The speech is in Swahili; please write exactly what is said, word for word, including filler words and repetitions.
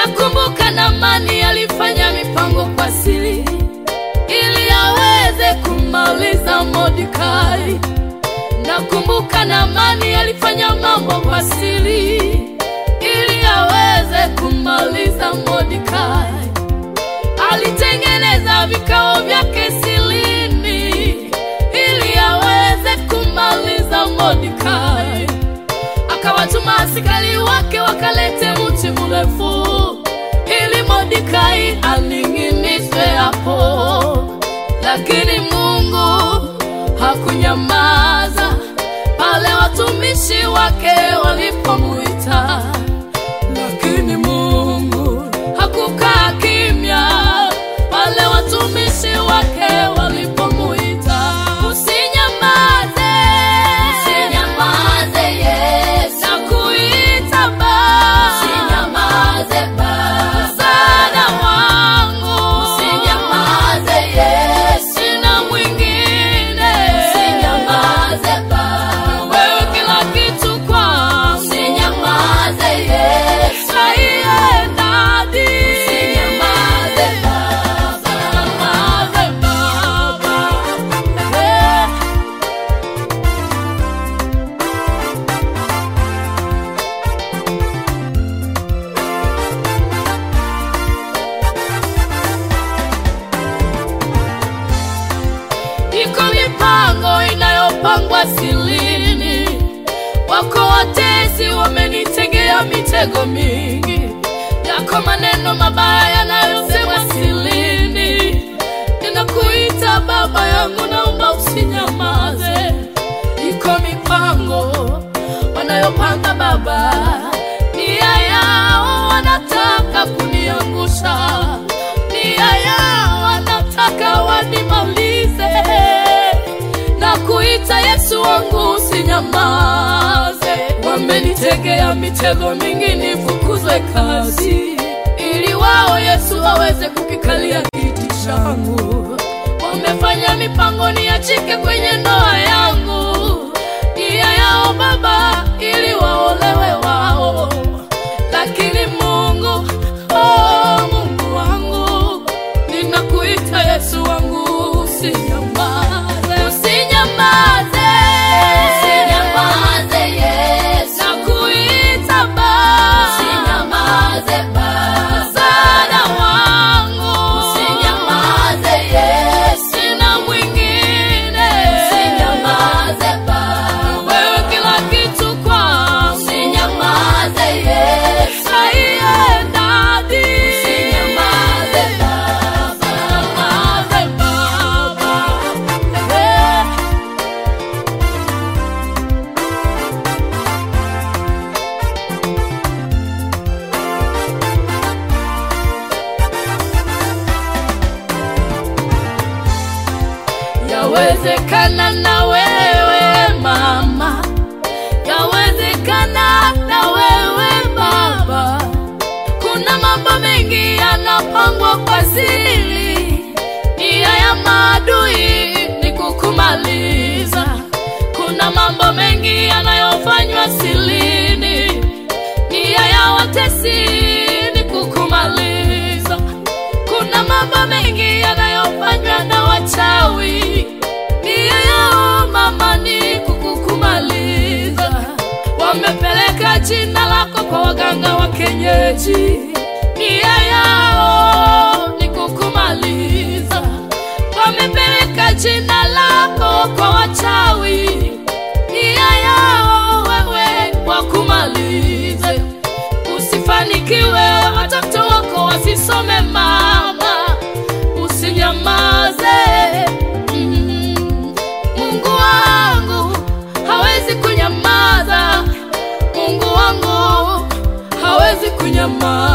Nakumbuka Naamani alifanya mipango kwa siri ili aweze kumaliza Mordekai. Nakumbuka Naamani alifanya mambo kwa siri ili aweze kumaliza Mordekai. Alitengeneza vikao vyake silini ili aweze kumaliza Mordekai. Akawatuma askari wake wakalete mti mrefu ili Mordekai aning'inizwe hapo. Lakini Mungu hakunyamaza pale watumishi wake walipomuita. Lakini Mungu hakukaa kimya pale watumishi wake walipomuita. Usinyamaze, usinyamaze Yesu, nakuita Baba. Usinyamaze Baba, msaada wangu. Usinyamaze Yesu, sina mwingine. Usinyamaze Baba, wewe kila kitu kwangu. Usinyamaze Yesu, aiye dadi. Usinyamaze Baba, usinyamaze Baba, hey. Iko mipango inayopangwa silini. Wako watesi wamenitegea mitego mingi. Yako maneno mabaya yanayosemwa silini. Ninakuita Baba yangu, naomba usinyamaze. Iko mipango wanayopanga Baba, nia yao wanataka kuniangusha. Nia yao wanataka wanimalize. Nakuita Yesu wangu, usinyamaze. Wamenitegea mitego mingi nifukuzwe kazi ili wao Yesu waweze kukikalia kiti changu. Wamefanya mipango niachike kwenye ndoa yangu. Nia yao Baba ili waolewe wao. Lakini Mungu, oh Mungu wangu, ninakuita Yesu wangu, usinyamaze. Usinyamaze, usinyamaze Yesu, nakuita Baba. Usinyamaze Baba, msaada wangu. Usinyamaze Yesu, sina mwingine. Usinyamaze Baba, wewe kila kitu kwangu. Usinyamaze Yesu, aiye dadi. Usinyamaze Baba, usinyamaze Baba, hey. Yawezekana na wewe mama, yawezekana na wewe baba. Kuna mambo mengi yanapangwa kwa siri. Nia ya maadui ni kukumaliza. Kuna mambo mengi yanayofanywa silini. Nia ya watesi ni kukumaliza. Kuna mambo mengi yanayofanywa na wachawi. Nia yao mama ni kukukumaliza. Wamepeleka jina lako kwa waganga wa kienyeji. Nia yao ni kukumaliza. Wamepeleka jina lako kwa wachawi. Nia yao wewe wakumalize. Usifanikiwe, watoto wako wasisome mama. Usinyamaze. Mm. Mungu wangu hawezi kunyamaza. Mungu wangu hawezi kunyamaza.